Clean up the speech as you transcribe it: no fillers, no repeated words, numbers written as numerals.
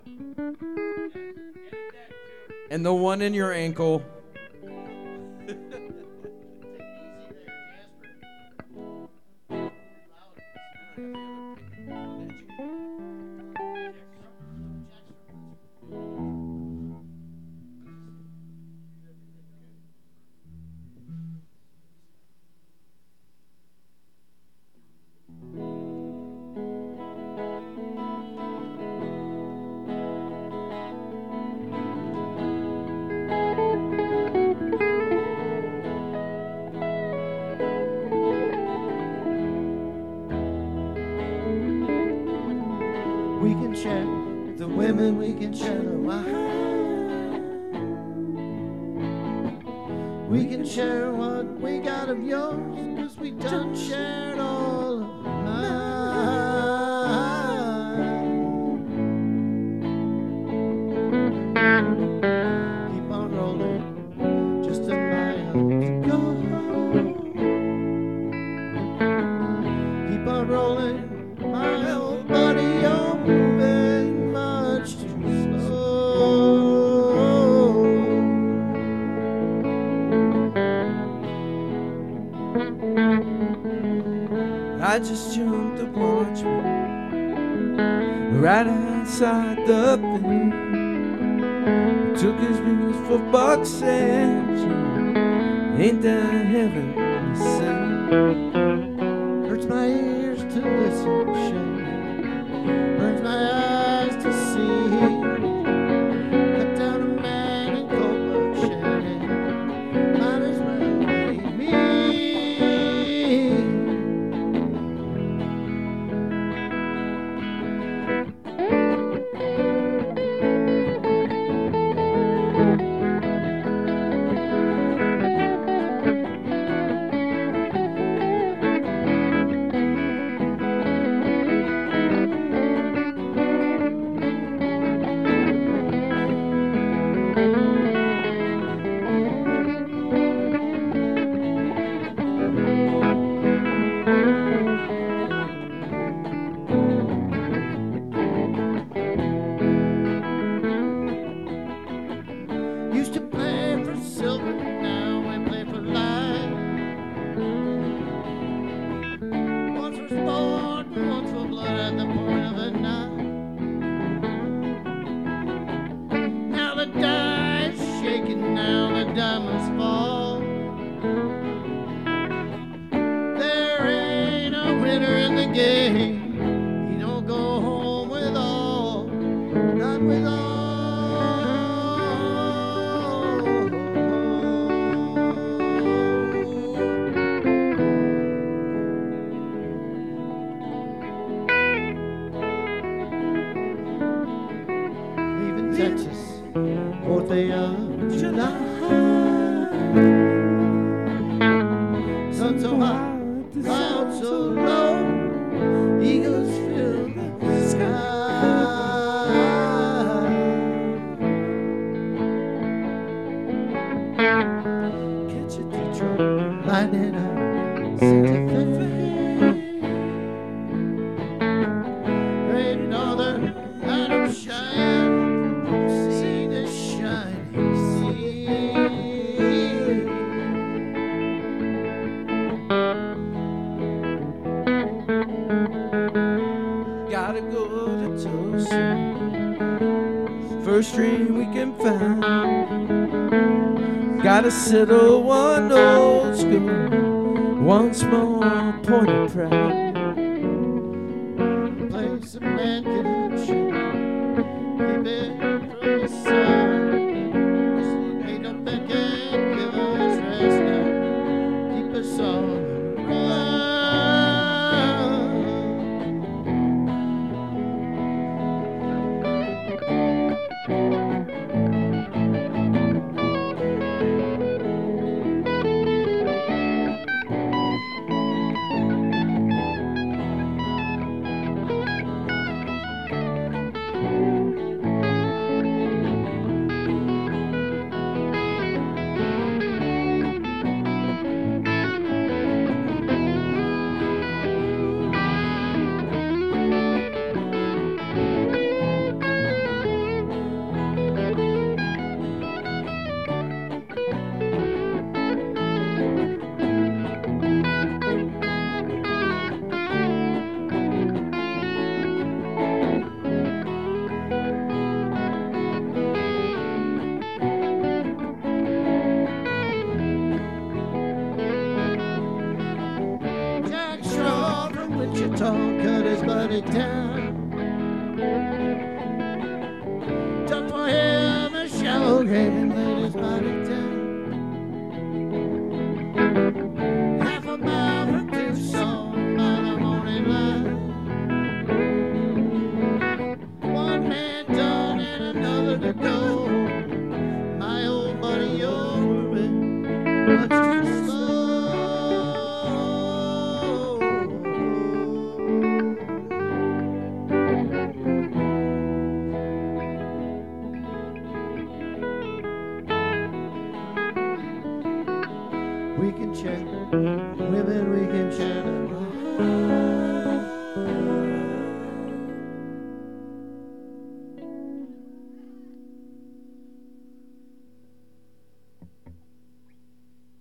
And the one in your ankle. We can share the women, we can share the wine. We can share what we got of yours, 'cause we done shared all of mine. Keep on rolling, just a mile to go. Keep on rolling, my old buddy, you're moving much too slow. I just jumped the watchman right outside the thing. Took his wings for bucks and ain't that heaven to sing? Hurts my ears to listen, shame. Burns my eyes to see. Cut down a man in cold blood, shame. Might as well be me. Used to play for silver, now we play for life. Once for sport and once for blood at the point of a knife. Now the die is shaking, now the diamonds fall. There ain't a winner in the game. You don't go home with all, not with all. Leaving Texas, 4th day of July. Sun so high, clouds so low, eagles fill the sky. Catch a Detroit lightning out Santa Fe. Great northern light of Cheyenne, see the shining sea. Gotta go to Tulsa. First stream we can find. Gotta settle one old school, one small point of pride. Play some man connection, keep it from the sun. Ain't no back and give us rest now, keep us on the run. Brookhaven ladies body town. Half a mile from Tucson by the morning light. One man done and another to go. My old buddy, you're moving much too slow. We can chat women, we can chat about